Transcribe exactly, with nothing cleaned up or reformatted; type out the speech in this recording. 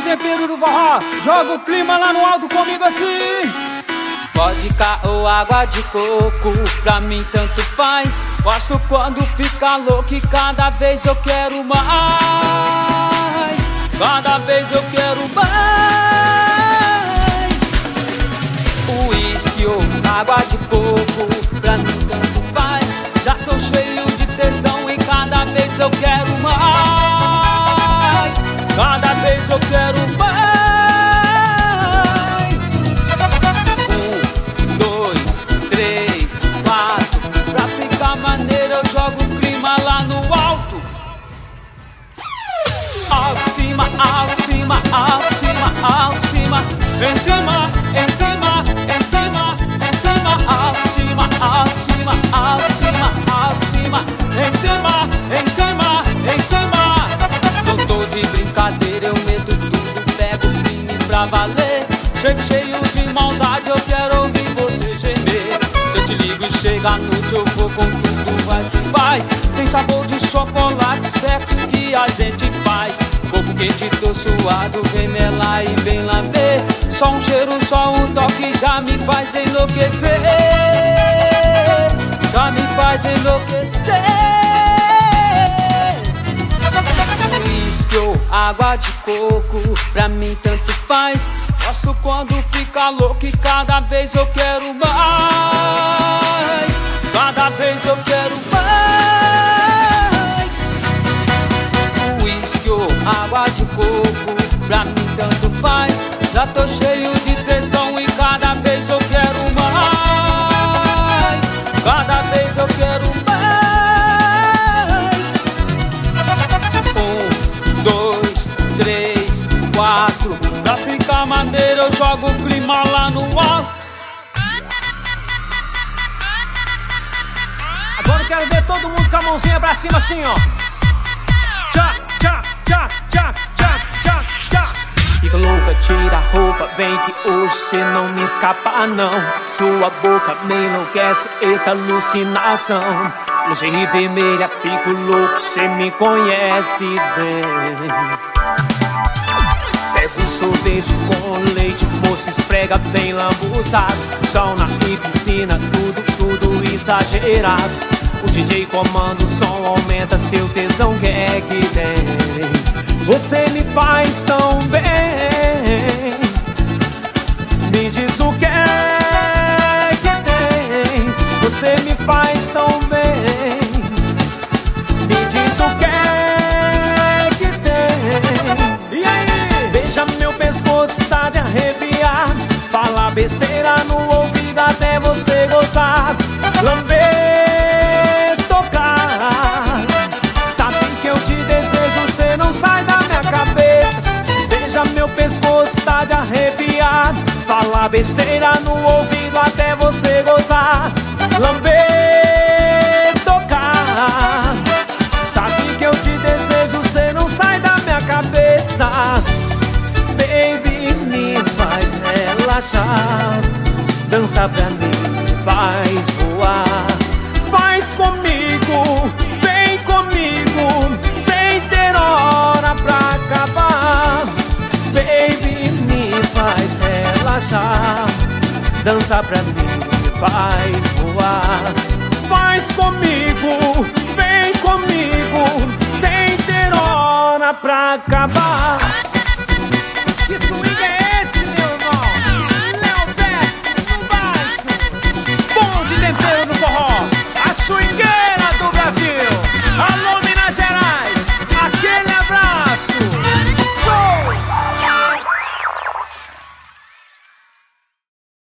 tempero do forró, joga o clima lá no alto comigo assim. Vodka ou água de coco, pra mim tanto faz. Gosto quando fica louco e cada vez eu quero mais. Cada vez eu quero mais. Uísque ou água de coco, pra mim tanto faz. Já tô cheio de tesão e cada vez eu quero mais. Cada vez eu quero mais. Um, dois, três, quatro. Pra ficar maneiro eu jogo o clima lá no alto. Alto, cima, alto, cima, alto, cima, alto, cima. Em cima, em cima, em cima, em cima. Alto, cima, alto, cima, alto, cima, alto, cima. Em cima, em cima, em cima. Não tô de brincadeira, eu meto tudo, pego firme pra valer. Chego cheio de maldade, eu quero ouvir você gemer. Se eu te ligo e chega a noite, eu vou com tudo, vai que vai. Tem sabor de chocolate, sexo que a gente faz. Corpo quente, tô suado, vem melar e vem lamber. Só um cheiro, só um toque já me faz enlouquecer. Já me faz enlouquecer. Uísque ou água de coco, pra mim tanto faz. Gosto quando fica louco e cada vez eu quero mais. Cada vez eu quero mais. Uísque ou água de coco, pra mim tanto faz. Já tô cheio de tesão e cada vez eu quero mais. Cada vez eu quero mais. Um, dois, três, quatro. Pra ficar maneiro eu jogo o clima lá no alto. Agora eu quero ver todo mundo com a mãozinha pra cima assim, ó. Tchá, tchá, tchá, tchá, tchá, tchá, tchá. Fica louca, tira a roupa, vem que hoje cê não me escapa não. Sua boca me enlouquece, eita alucinação. Lingerie vermelha, fico louco, cê me conhece bem. Pego sorvete com leite, moça esfrega bem lambuzado. Sauna e piscina, tudo, tudo exagerado. O D J comanda o som, aumenta seu tesão, que é que tem. Você me faz tão bem. Me diz o que é que tem. Você me faz tão bem. Me diz o que é que tem. E aí? Beija meu pescoço, tá de arrepiar. Fala besteira no ouvido até você gozar. Lamber, tocar. Sabe que eu te desejo, cê não sai da minha cabeça. Beija meu pescoço, tá de arrepiar. Fala besteira no ouvido até você gozar. Lamber, tocar. Sabe que eu te desejo, cê não sai da minha cabeça. Baby, me faz relaxar. Dança pra mim, faz voar. Faz comigo, vem comigo, sem ter hora pra acabar. Baby, me faz relaxar. Dança pra mim, faz voar. Faz comigo, vem comigo, sem ter hora pra acabar. Isso